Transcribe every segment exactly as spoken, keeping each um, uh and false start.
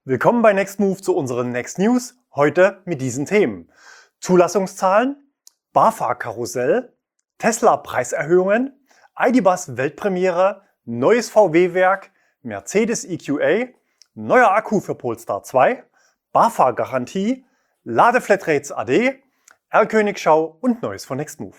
Willkommen bei Nextmove zu unseren Next News, heute mit diesen Themen: Zulassungszahlen, BAFA-Karussell, Tesla-Preiserhöhungen, I D. Buzz Weltpremiere, neues V W-Werk, Mercedes E Q A, neuer Akku für Polestar zwei, BAFA-Garantie, Ladeflatrates A D, R-Königschau und Neues von Nextmove.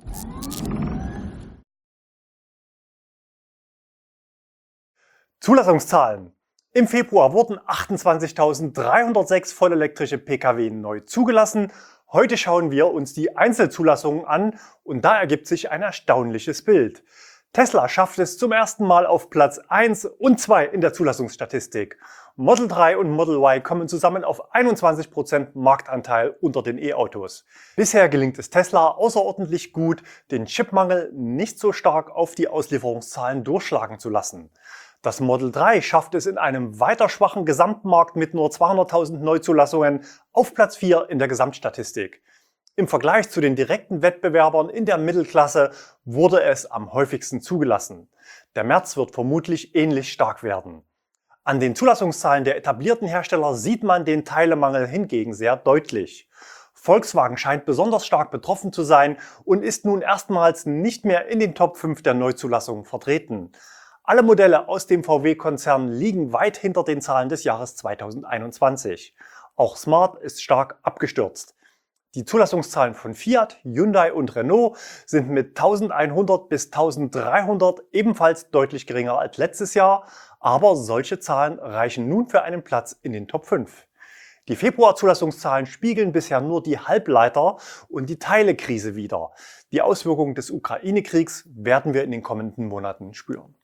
Zulassungszahlen. Im Februar wurden achtundzwanzigtausenddreihundertsechs vollelektrische Pkw neu zugelassen. Heute schauen wir uns die Einzelzulassungen an und da ergibt sich ein erstaunliches Bild. Tesla schafft es zum ersten Mal auf Platz eins und zwei in der Zulassungsstatistik. Model drei und Model Y kommen zusammen auf einundzwanzig Prozent Marktanteil unter den E-Autos. Bisher gelingt es Tesla außerordentlich gut, den Chipmangel nicht so stark auf die Auslieferungszahlen durchschlagen zu lassen. Das Model drei schafft es in einem weiter schwachen Gesamtmarkt mit nur zweihunderttausend Neuzulassungen auf Platz vier in der Gesamtstatistik. Im Vergleich zu den direkten Wettbewerbern in der Mittelklasse wurde es am häufigsten zugelassen. Der März wird vermutlich ähnlich stark werden. An den Zulassungszahlen der etablierten Hersteller sieht man den Teilemangel hingegen sehr deutlich. Volkswagen scheint besonders stark betroffen zu sein und ist nun erstmals nicht mehr in den Top fünf der Neuzulassungen vertreten. Alle Modelle aus dem V W-Konzern liegen weit hinter den Zahlen des Jahres zweitausendeinundzwanzig. Auch Smart ist stark abgestürzt. Die Zulassungszahlen von Fiat, Hyundai und Renault sind mit eintausendeinhundert bis eintausenddreihundert ebenfalls deutlich geringer als letztes Jahr, aber solche Zahlen reichen nun für einen Platz in den Top fünf. Die Februar-Zulassungszahlen spiegeln bisher nur die Halbleiter- und die Teilekrise wider. Die Auswirkungen des Ukraine-Kriegs werden wir in den kommenden Monaten spüren.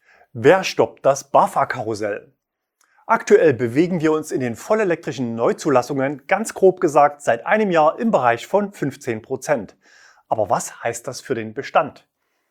Wer stoppt das BAFA-Karussell? Aktuell bewegen wir uns in den vollelektrischen Neuzulassungen ganz grob gesagt seit einem Jahr im Bereich von fünfzehn Prozent. Aber was heißt das für den Bestand?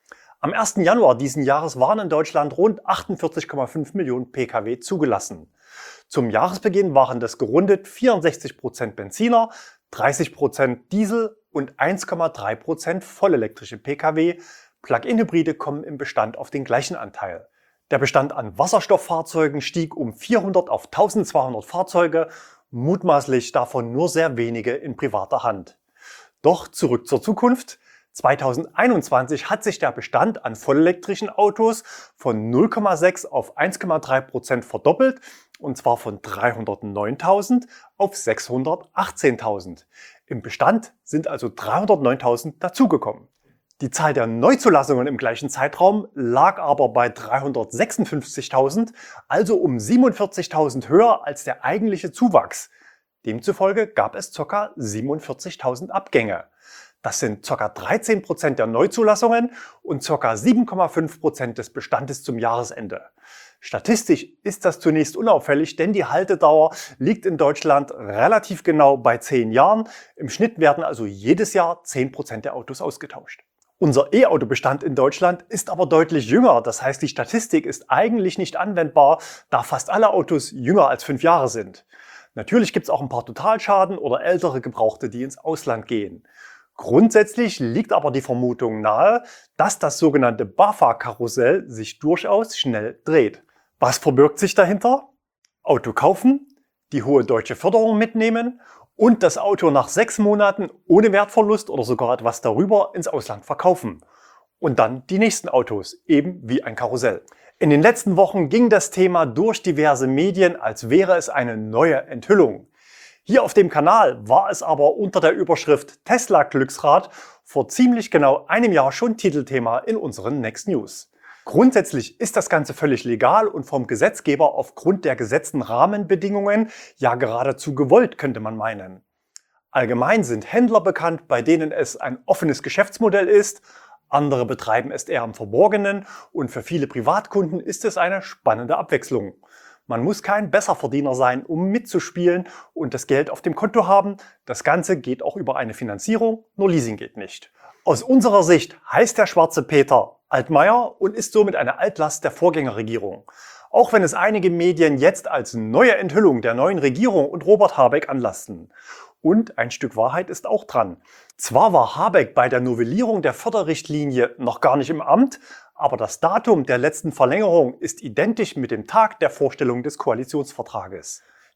Am ersten Januar diesen Jahres waren in Deutschland rund achtundvierzig Komma fünf Millionen Pkw zugelassen. Zum Jahresbeginn waren das gerundet vierundsechzig Prozent Benziner, dreißig Prozent Diesel und eins Komma drei Prozent vollelektrische Pkw. Plug-in-Hybride kommen im Bestand auf den gleichen Anteil. Der Bestand an Wasserstofffahrzeugen stieg um vierhundert auf eintausendzweihundert Fahrzeuge, mutmaßlich davon nur sehr wenige in privater Hand. Doch zurück zur Zukunft. zweitausendeinundzwanzig hat sich der Bestand an vollelektrischen Autos von null Komma sechs auf eins Komma drei Prozent verdoppelt, und zwar von dreihundertneuntausend auf sechshundertachtzehntausend. Im Bestand sind also dreihundertneuntausend dazugekommen. Die Zahl der Neuzulassungen im gleichen Zeitraum lag aber bei dreihundertsechsundfünfzigtausend, also um siebenundvierzigtausend höher als der eigentliche Zuwachs. Demzufolge gab es ca. siebenundvierzigtausend Abgänge. Das sind ca. dreizehn Prozent der Neuzulassungen und ca. sieben Komma fünf Prozent des Bestandes zum Jahresende. Statistisch ist das zunächst unauffällig, denn die Haltedauer liegt in Deutschland relativ genau bei zehn Jahren. Im Schnitt werden also jedes Jahr zehn Prozent der Autos ausgetauscht. Unser E-Auto-Bestand in Deutschland ist aber deutlich jünger, das heißt, die Statistik ist eigentlich nicht anwendbar, da fast alle Autos jünger als fünf Jahre sind. Natürlich gibt es auch ein paar Totalschaden oder ältere Gebrauchte, die ins Ausland gehen. Grundsätzlich liegt aber die Vermutung nahe, dass das sogenannte BAFA-Karussell sich durchaus schnell dreht. Was verbirgt sich dahinter? Auto kaufen, die hohe deutsche Förderung mitnehmen und das Auto nach sechs Monaten ohne Wertverlust oder sogar etwas darüber ins Ausland verkaufen. Und dann die nächsten Autos, eben wie ein Karussell. In den letzten Wochen ging das Thema durch diverse Medien, als wäre es eine neue Enthüllung. Hier auf dem Kanal war es aber unter der Überschrift Tesla Glücksrad vor ziemlich genau einem Jahr schon Titelthema in unseren Next News. Grundsätzlich ist das Ganze völlig legal und vom Gesetzgeber aufgrund der gesetzten Rahmenbedingungen ja geradezu gewollt, könnte man meinen. Allgemein sind Händler bekannt, bei denen es ein offenes Geschäftsmodell ist, andere betreiben es eher im Verborgenen und für viele Privatkunden ist es eine spannende Abwechslung. Man muss kein Besserverdiener sein, um mitzuspielen und das Geld auf dem Konto haben. Das Ganze geht auch über eine Finanzierung, nur Leasing geht nicht. Aus unserer Sicht heißt der schwarze Peter Altmaier und ist somit eine Altlast der Vorgängerregierung. Auch wenn es einige Medien jetzt als neue Enthüllung der neuen Regierung und Robert Habeck anlasten. Und ein Stück Wahrheit ist auch dran. Zwar war Habeck bei der Novellierung der Förderrichtlinie noch gar nicht im Amt, aber das Datum der letzten Verlängerung ist identisch mit dem Tag der Vorstellung des Koalitionsvertrages.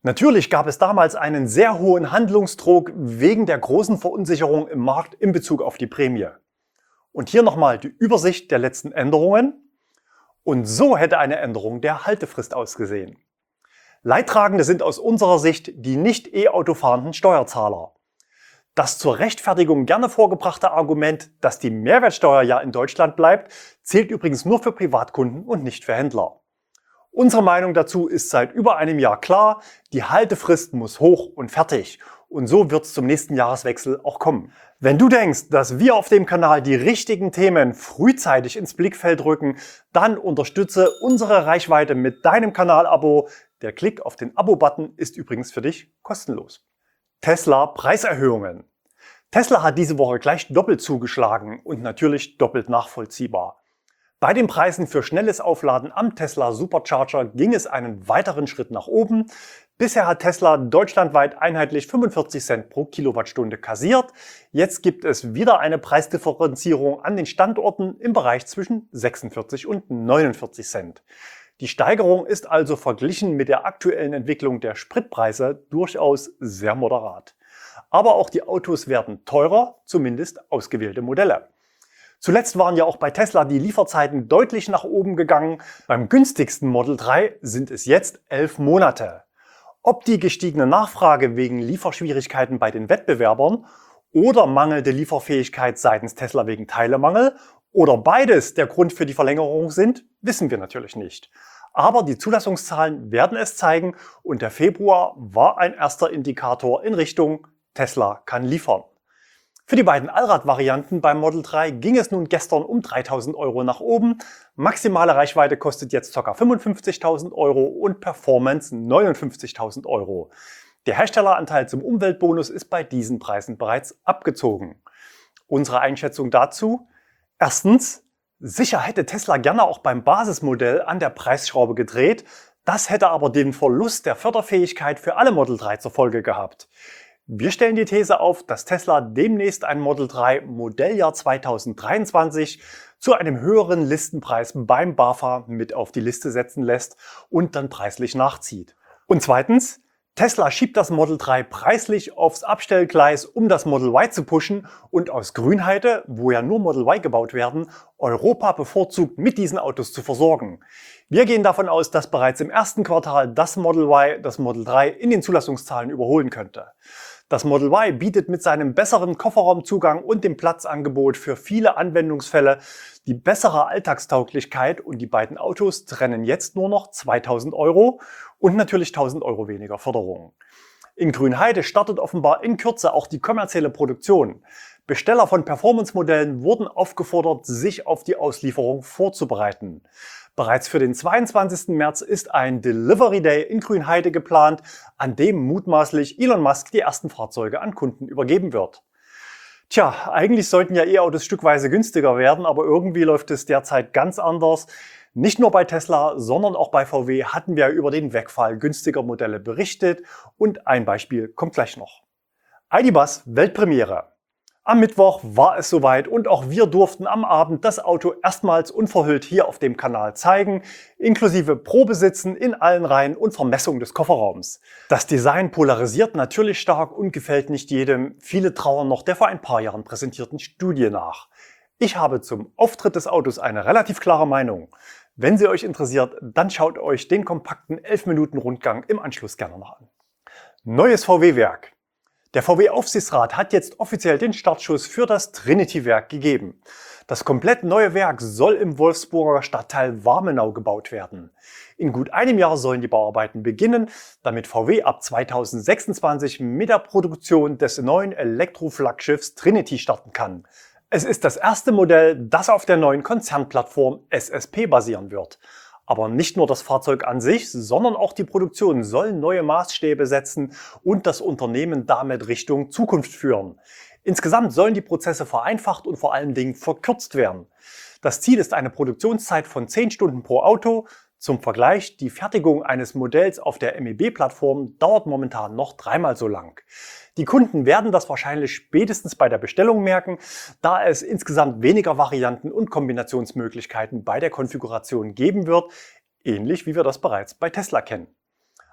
Natürlich gab es damals einen sehr hohen Handlungsdruck wegen der großen Verunsicherung im Markt in Bezug auf die Prämie. Und hier nochmal die Übersicht der letzten Änderungen. Und so hätte eine Änderung der Haltefrist ausgesehen. Leidtragende sind aus unserer Sicht die nicht E-Auto fahrenden Steuerzahler. Das zur Rechtfertigung gerne vorgebrachte Argument, dass die Mehrwertsteuer ja in Deutschland bleibt, zählt übrigens nur für Privatkunden und nicht für Händler. Unsere Meinung dazu ist seit über einem Jahr klar, die Haltefrist muss hoch und fertig. Und so wird es zum nächsten Jahreswechsel auch kommen. Wenn du denkst, dass wir auf dem Kanal die richtigen Themen frühzeitig ins Blickfeld rücken, dann unterstütze unsere Reichweite mit deinem Kanalabo. Der Klick auf den Abo-Button ist übrigens für dich kostenlos. Tesla Preiserhöhungen. Tesla hat diese Woche gleich doppelt zugeschlagen und natürlich doppelt nachvollziehbar. Bei den Preisen für schnelles Aufladen am Tesla Supercharger ging es einen weiteren Schritt nach oben. Bisher hat Tesla deutschlandweit einheitlich fünfundvierzig Cent pro Kilowattstunde kassiert. Jetzt gibt es wieder eine Preisdifferenzierung an den Standorten im Bereich zwischen sechsundvierzig und neunundvierzig Cent. Die Steigerung ist also verglichen mit der aktuellen Entwicklung der Spritpreise durchaus sehr moderat. Aber auch die Autos werden teurer, zumindest ausgewählte Modelle. Zuletzt waren ja auch bei Tesla die Lieferzeiten deutlich nach oben gegangen. Beim günstigsten Model drei sind es jetzt elf Monate. Ob die gestiegene Nachfrage wegen Lieferschwierigkeiten bei den Wettbewerbern oder mangelnde Lieferfähigkeit seitens Tesla wegen Teilemangel oder beides der Grund für die Verlängerung sind, wissen wir natürlich nicht. Aber die Zulassungszahlen werden es zeigen und der Februar war ein erster Indikator in Richtung Tesla kann liefern. Für die beiden Allrad-Varianten beim Model drei ging es nun gestern um dreitausend Euro nach oben. Maximale Reichweite kostet jetzt ca. fünfundfünfzigtausend Euro und Performance neunundfünfzigtausend Euro. Der Herstelleranteil zum Umweltbonus ist bei diesen Preisen bereits abgezogen. Unsere Einschätzung dazu? Erstens, sicher hätte Tesla gerne auch beim Basismodell an der Preisschraube gedreht. Das hätte aber den Verlust der Förderfähigkeit für alle Model drei zur Folge gehabt. Wir stellen die These auf, dass Tesla demnächst ein Model drei Modelljahr zweitausenddreiundzwanzig zu einem höheren Listenpreis beim BAFA mit auf die Liste setzen lässt und dann preislich nachzieht. Und zweitens, Tesla schiebt das Model drei preislich aufs Abstellgleis, um das Model Y zu pushen und aus Grünheide, wo ja nur Model Y gebaut werden, Europa bevorzugt mit diesen Autos zu versorgen. Wir gehen davon aus, dass bereits im ersten Quartal das Model Y das Model drei in den Zulassungszahlen überholen könnte. Das Model Y bietet mit seinem besseren Kofferraumzugang und dem Platzangebot für viele Anwendungsfälle die bessere Alltagstauglichkeit und die beiden Autos trennen jetzt nur noch zweitausend Euro und natürlich tausend Euro weniger Förderung. In Grünheide startet offenbar in Kürze auch die kommerzielle Produktion. Besteller von Performance-Modellen wurden aufgefordert, sich auf die Auslieferung vorzubereiten. Bereits für den zweiundzwanzigsten März ist ein Delivery Day in Grünheide geplant, an dem mutmaßlich Elon Musk die ersten Fahrzeuge an Kunden übergeben wird. Tja, eigentlich sollten ja E-Autos stückweise günstiger werden, aber irgendwie läuft es derzeit ganz anders. Nicht nur bei Tesla, sondern auch bei V W hatten wir über den Wegfall günstiger Modelle berichtet und ein Beispiel kommt gleich noch. I D. Buzz Weltpremiere. Am Mittwoch war es soweit und auch wir durften am Abend das Auto erstmals unverhüllt hier auf dem Kanal zeigen, inklusive Probesitzen in allen Reihen und Vermessung des Kofferraums. Das Design polarisiert natürlich stark und gefällt nicht jedem. Viele trauern noch der vor ein paar Jahren präsentierten Studie nach. Ich habe zum Auftritt des Autos eine relativ klare Meinung. Wenn sie euch interessiert, dann schaut euch den kompakten elf Minuten Rundgang im Anschluss gerne noch an. Neues V W-Werk. Der V W-Aufsichtsrat hat jetzt offiziell den Startschuss für das Trinity-Werk gegeben. Das komplett neue Werk soll im Wolfsburger Stadtteil Warmenau gebaut werden. In gut einem Jahr sollen die Bauarbeiten beginnen, damit V W ab zweitausendsechsundzwanzig mit der Produktion des neuen Elektroflaggschiffs Trinity starten kann. Es ist das erste Modell, das auf der neuen Konzernplattform S S P basieren wird. Aber nicht nur das Fahrzeug an sich, sondern auch die Produktion soll neue Maßstäbe setzen und das Unternehmen damit Richtung Zukunft führen. Insgesamt sollen die Prozesse vereinfacht und vor allen Dingen verkürzt werden. Das Ziel ist eine Produktionszeit von zehn Stunden pro Auto. Zum Vergleich, die Fertigung eines Modells auf der M E B-Plattform dauert momentan noch dreimal so lang. Die Kunden werden das wahrscheinlich spätestens bei der Bestellung merken, da es insgesamt weniger Varianten und Kombinationsmöglichkeiten bei der Konfiguration geben wird, ähnlich wie wir das bereits bei Tesla kennen.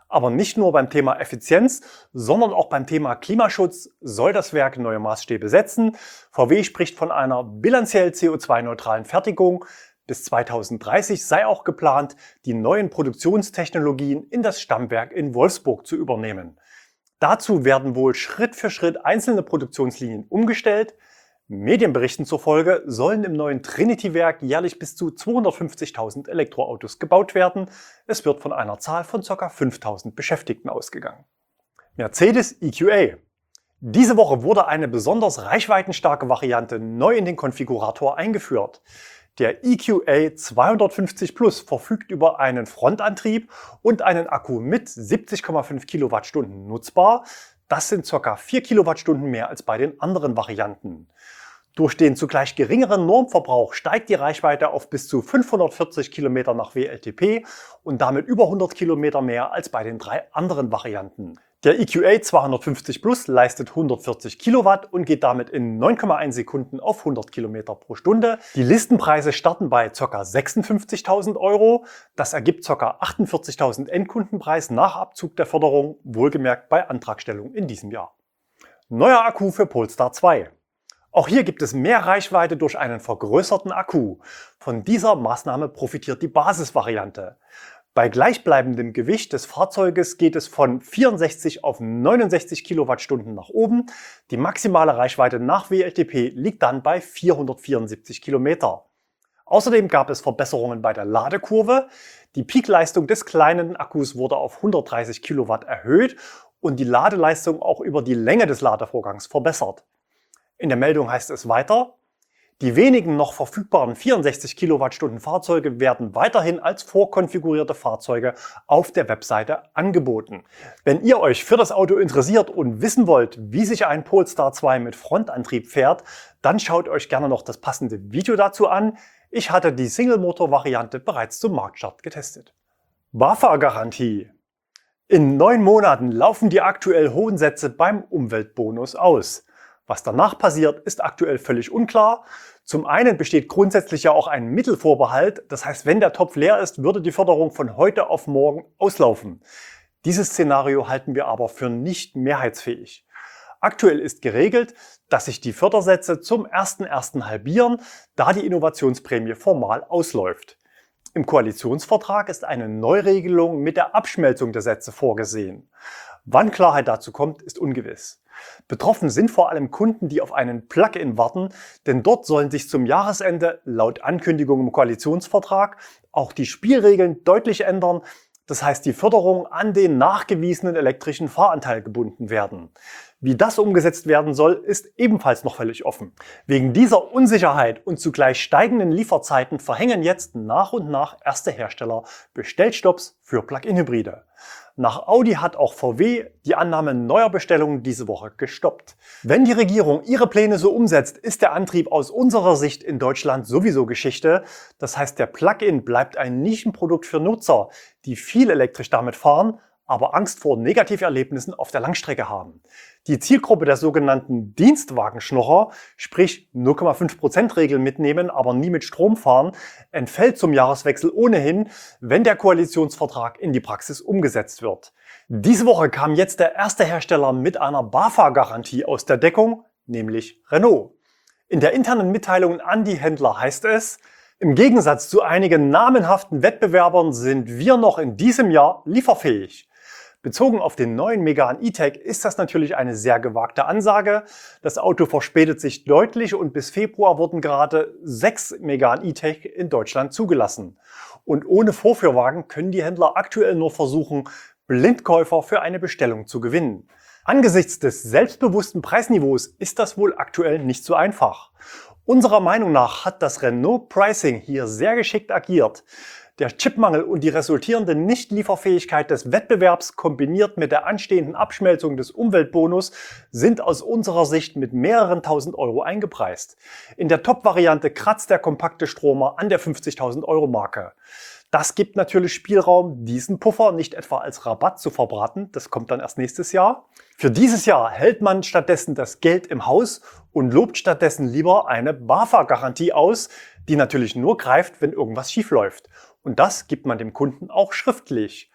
Aber nicht nur beim Thema Effizienz, sondern auch beim Thema Klimaschutz soll das Werk neue Maßstäbe setzen. V W spricht von einer bilanziell C O zwei neutralen Fertigung. Bis zweitausenddreißig sei auch geplant, die neuen Produktionstechnologien in das Stammwerk in Wolfsburg zu übernehmen. Dazu werden wohl Schritt für Schritt einzelne Produktionslinien umgestellt. Medienberichten zufolge sollen im neuen Trinity-Werk jährlich bis zu zweihundertfünfzigtausend Elektroautos gebaut werden. Es wird von einer Zahl von ca. fünftausend Beschäftigten ausgegangen. Mercedes E Q A. Diese Woche wurde eine besonders reichweitenstarke Variante neu in den Konfigurator eingeführt. Der E Q A zweihundertfünfzig Plus verfügt über einen Frontantrieb und einen Akku mit siebzig Komma fünf Kilowattstunden nutzbar. Das sind ca. vier Kilowattstunden mehr als bei den anderen Varianten. Durch den zugleich geringeren Normverbrauch steigt die Reichweite auf bis zu fünfhundertvierzig Kilometer nach W L T P und damit über hundert Kilometer mehr als bei den drei anderen Varianten. Der E Q A zweihundertfünfzig Plus leistet hundertvierzig Kilowatt und geht damit in neun Komma eins Sekunden auf hundert Kilometer pro Stunde. Die Listenpreise starten bei ca. sechsundfünfzigtausend Euro. Das ergibt ca. achtundvierzigtausend Endkundenpreis nach Abzug der Förderung, wohlgemerkt bei Antragstellung in diesem Jahr. Neuer Akku für Polestar zwei. Auch hier gibt es mehr Reichweite durch einen vergrößerten Akku. Von dieser Maßnahme profitiert die Basisvariante. Bei gleichbleibendem Gewicht des Fahrzeuges geht es von vierundsechzig auf neunundsechzig Kilowattstunden nach oben. Die maximale Reichweite nach W L T P liegt dann bei vierhundertvierundsiebzig Kilometer. Außerdem gab es Verbesserungen bei der Ladekurve. Die Peakleistung des kleinen Akkus wurde auf hundertdreißig Kilowatt erhöht und die Ladeleistung auch über die Länge des Ladevorgangs verbessert. In der Meldung heißt es weiter: Die wenigen noch verfügbaren vierundsechzig Kilowattstunden Fahrzeuge werden weiterhin als vorkonfigurierte Fahrzeuge auf der Webseite angeboten. Wenn ihr euch für das Auto interessiert und wissen wollt, wie sich ein Polestar zwei mit Frontantrieb fährt, dann schaut euch gerne noch das passende Video dazu an. Ich hatte die Single-Motor-Variante bereits zum Marktstart getestet. BAFA-Garantie. In neun Monaten laufen die aktuell hohen Sätze beim Umweltbonus aus. Was danach passiert, ist aktuell völlig unklar. Zum einen besteht grundsätzlich ja auch ein Mittelvorbehalt. Das heißt, wenn der Topf leer ist, würde die Förderung von heute auf morgen auslaufen. Dieses Szenario halten wir aber für nicht mehrheitsfähig. Aktuell ist geregelt, dass sich die Fördersätze zum ersten ersten halbieren, da die Innovationsprämie formal ausläuft. Im Koalitionsvertrag ist eine Neuregelung mit der Abschmelzung der Sätze vorgesehen. Wann Klarheit dazu kommt, ist ungewiss. Betroffen sind vor allem Kunden, die auf einen Plug-in warten, denn dort sollen sich zum Jahresende laut Ankündigung im Koalitionsvertrag auch die Spielregeln deutlich ändern. Das heißt, die Förderung an den nachgewiesenen elektrischen Fahranteil gebunden werden. Wie das umgesetzt werden soll, ist ebenfalls noch völlig offen. Wegen dieser Unsicherheit und zugleich steigenden Lieferzeiten verhängen jetzt nach und nach erste Hersteller Bestellstopps für Plug-in-Hybride. Nach Audi hat auch V W die Annahme neuer Bestellungen diese Woche gestoppt. Wenn die Regierung ihre Pläne so umsetzt, ist der Antrieb aus unserer Sicht in Deutschland sowieso Geschichte. Das heißt, der Plug-in bleibt ein Nischenprodukt für Nutzer, die viel elektrisch damit fahren, aber Angst vor Negativerlebnissen auf der Langstrecke haben. Die Zielgruppe der sogenannten Dienstwagenschnorrer, sprich null Komma fünf Prozent Regel mitnehmen, aber nie mit Strom fahren, entfällt zum Jahreswechsel ohnehin, wenn der Koalitionsvertrag in die Praxis umgesetzt wird. Diese Woche kam jetzt der erste Hersteller mit einer BAFA-Garantie aus der Deckung, nämlich Renault. In der internen Mitteilung an die Händler heißt es: Im Gegensatz zu einigen namenhaften Wettbewerbern sind wir noch in diesem Jahr lieferfähig. Bezogen auf den neuen Megane E-Tech ist das natürlich eine sehr gewagte Ansage. Das Auto verspätet sich deutlich und bis Februar wurden gerade sechs Megane E-Tech in Deutschland zugelassen. Und ohne Vorführwagen können die Händler aktuell nur versuchen, Blindkäufer für eine Bestellung zu gewinnen. Angesichts des selbstbewussten Preisniveaus ist das wohl aktuell nicht so einfach. Unserer Meinung nach hat das Renault Pricing hier sehr geschickt agiert. Der Chipmangel und die resultierende Nichtlieferfähigkeit des Wettbewerbs kombiniert mit der anstehenden Abschmelzung des Umweltbonus sind aus unserer Sicht mit mehreren tausend Euro eingepreist. In der Top-Variante kratzt der kompakte Stromer an der fünfzigtausend Euro Marke. Das gibt natürlich Spielraum, diesen Puffer nicht etwa als Rabatt zu verbraten, das kommt dann erst nächstes Jahr. Für dieses Jahr hält man stattdessen das Geld im Haus und lobt stattdessen lieber eine BAFA-Garantie aus, die natürlich nur greift, wenn irgendwas schief läuft. Und das gibt man dem Kunden auch schriftlich.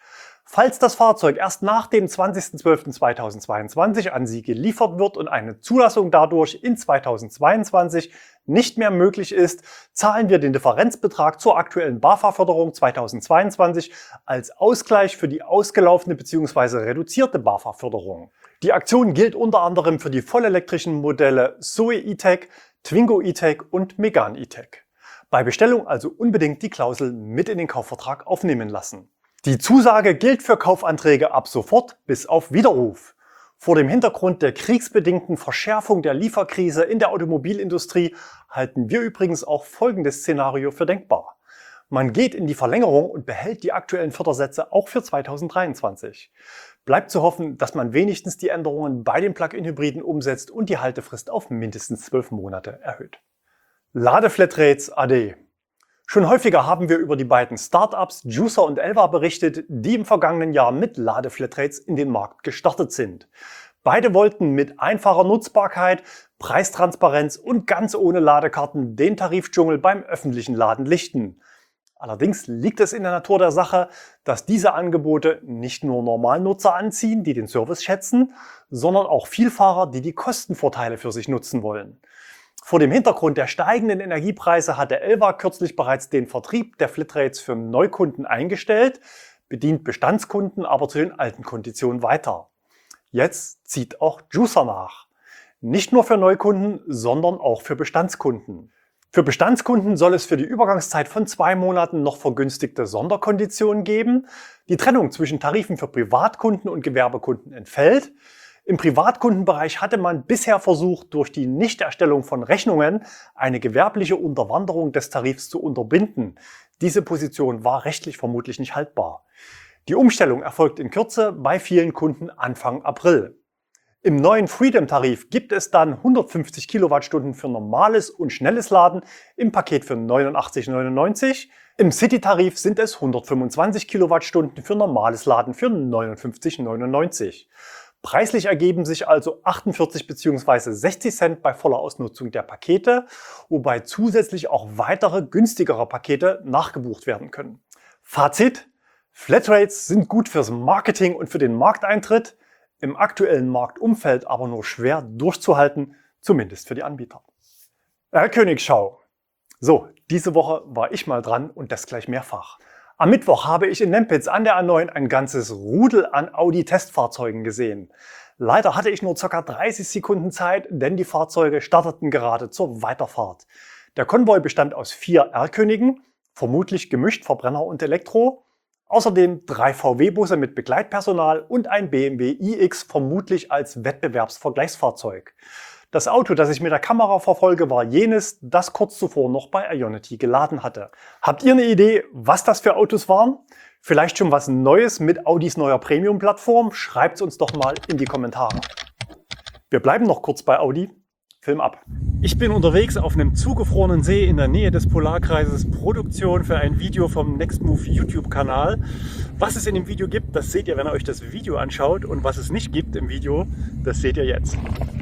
Falls das Fahrzeug erst nach dem zwanzigsten zwölften zweitausendzweiundzwanzig an Sie geliefert wird und eine Zulassung dadurch in zweitausendzweiundzwanzig nicht mehr möglich ist, zahlen wir den Differenzbetrag zur aktuellen BAFA-Förderung zweitausendzweiundzwanzig als Ausgleich für die ausgelaufene bzw. reduzierte BAFA-Förderung. Die Aktion gilt unter anderem für die vollelektrischen Modelle Zoe E-Tech, Twingo E-Tech und Megane E-Tech. Bei Bestellung also unbedingt die Klausel mit in den Kaufvertrag aufnehmen lassen. Die Zusage gilt für Kaufanträge ab sofort bis auf Widerruf. Vor dem Hintergrund der kriegsbedingten Verschärfung der Lieferkrise in der Automobilindustrie halten wir übrigens auch folgendes Szenario für denkbar. Man geht in die Verlängerung und behält die aktuellen Fördersätze auch für zweitausenddreiundzwanzig. Bleibt zu hoffen, dass man wenigstens die Änderungen bei den Plug-in-Hybriden umsetzt und die Haltefrist auf mindestens zwölf Monate erhöht. Ladeflatrates ade. Schon häufiger haben wir über die beiden Startups Juicer und Elva berichtet, die im vergangenen Jahr mit Ladeflatrates in den Markt gestartet sind. Beide wollten mit einfacher Nutzbarkeit, Preistransparenz und ganz ohne Ladekarten den Tarifdschungel beim öffentlichen Laden lichten. Allerdings liegt es in der Natur der Sache, dass diese Angebote nicht nur Normalnutzer anziehen, die den Service schätzen, sondern auch Vielfahrer, die die Kostenvorteile für sich nutzen wollen. Vor dem Hintergrund der steigenden Energiepreise hat der Elva kürzlich bereits den Vertrieb der Flatrates für Neukunden eingestellt, bedient Bestandskunden aber zu den alten Konditionen weiter. Jetzt zieht auch Juicer nach. Nicht nur für Neukunden, sondern auch für Bestandskunden. Für Bestandskunden soll es für die Übergangszeit von zwei Monaten noch vergünstigte Sonderkonditionen geben. Die Trennung zwischen Tarifen für Privatkunden und Gewerbekunden entfällt. Im Privatkundenbereich hatte man bisher versucht, durch die Nichterstellung von Rechnungen eine gewerbliche Unterwanderung des Tarifs zu unterbinden. Diese Position war rechtlich vermutlich nicht haltbar. Die Umstellung erfolgt in Kürze bei vielen Kunden Anfang April. Im neuen Freedom-Tarif gibt es dann hundertfünfzig Kilowattstunden für normales und schnelles Laden im Paket für neunundachtzig neunundneunzig. Im City-Tarif sind es hundertfünfundzwanzig Kilowattstunden für normales Laden für neunundfünfzig neunundneunzig. Preislich ergeben sich also achtundvierzig bzw. sechzig Cent bei voller Ausnutzung der Pakete, wobei zusätzlich auch weitere günstigere Pakete nachgebucht werden können. Fazit: Flatrates sind gut fürs Marketing und für den Markteintritt, im aktuellen Marktumfeld aber nur schwer durchzuhalten, zumindest für die Anbieter. R-König-Schau. So, diese Woche war ich mal dran und das gleich mehrfach. Am Mittwoch habe ich in Nempitz an der A neun ein ganzes Rudel an Audi-Testfahrzeugen gesehen. Leider hatte ich nur ca. dreißig Sekunden Zeit, denn die Fahrzeuge starteten gerade zur Weiterfahrt. Der Konvoi bestand aus vier R-Königen, vermutlich gemischt Verbrenner und Elektro, außerdem drei V W-Busse mit Begleitpersonal und ein B M W iX, vermutlich als Wettbewerbsvergleichsfahrzeug. Das Auto, das ich mit der Kamera verfolge, war jenes, das kurz zuvor noch bei Ionity geladen hatte. Habt ihr eine Idee, was das für Autos waren? Vielleicht schon was Neues mit Audis neuer Premium-Plattform? Schreibt's uns doch mal in die Kommentare. Wir bleiben noch kurz bei Audi. Film ab. Ich bin unterwegs auf einem zugefrorenen See in der Nähe des Polarkreises. Produktion für ein Video vom Nextmove YouTube-Kanal. Was es in dem Video gibt, das seht ihr, wenn ihr euch das Video anschaut. Und was es nicht gibt im Video, das seht ihr jetzt.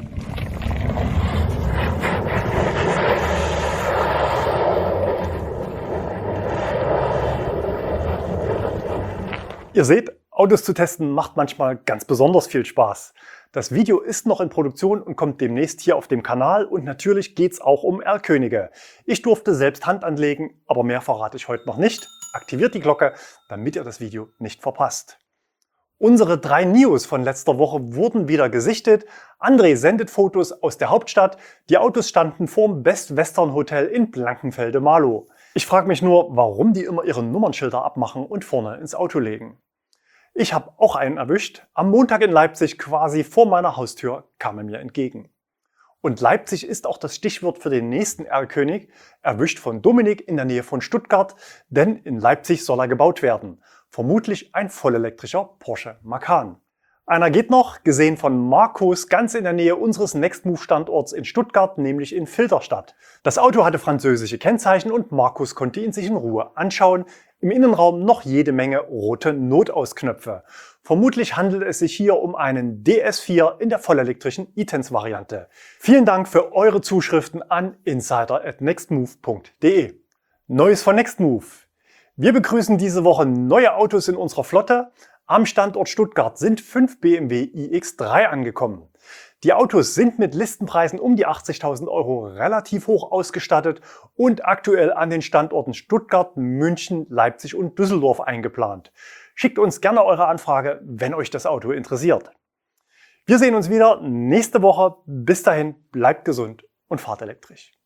Ihr seht, Autos zu testen macht manchmal ganz besonders viel Spaß. Das Video ist noch in Produktion und kommt demnächst hier auf dem Kanal und natürlich geht es auch um R-Könige. Ich durfte selbst Hand anlegen, aber mehr verrate ich heute noch nicht. Aktiviert die Glocke, damit ihr das Video nicht verpasst. Unsere drei Nios von letzter Woche wurden wieder gesichtet. André sendet Fotos aus der Hauptstadt. Die Autos standen vorm Best Western Hotel in Blankenfelde-Marlow. Ich frage mich nur, warum die immer ihre Nummernschilder abmachen und vorne ins Auto legen. Ich habe auch einen erwischt. Am Montag in Leipzig, quasi vor meiner Haustür, kam er mir entgegen. Und Leipzig ist auch das Stichwort für den nächsten R-König, erwischt von Dominik in der Nähe von Stuttgart, denn in Leipzig soll er gebaut werden. Vermutlich ein vollelektrischer Porsche Macan. Einer geht noch, gesehen von Markus, ganz in der Nähe unseres Nextmove-Standorts in Stuttgart, nämlich in Filderstadt. Das Auto hatte französische Kennzeichen und Markus konnte ihn sich in Ruhe anschauen. Im Innenraum noch jede Menge rote Notausknöpfe. Vermutlich handelt es sich hier um einen D S vier in der vollelektrischen e-Tense-Variante. Vielen Dank für eure Zuschriften an insider at nextmove punkt de. Neues von Nextmove. Wir begrüßen diese Woche neue Autos in unserer Flotte. Am Standort Stuttgart sind fünf B M W i X drei angekommen. Die Autos sind mit Listenpreisen um die achtzigtausend Euro relativ hoch ausgestattet und aktuell an den Standorten Stuttgart, München, Leipzig und Düsseldorf eingeplant. Schickt uns gerne eure Anfrage, wenn euch das Auto interessiert. Wir sehen uns wieder nächste Woche. Bis dahin, bleibt gesund und fahrt elektrisch.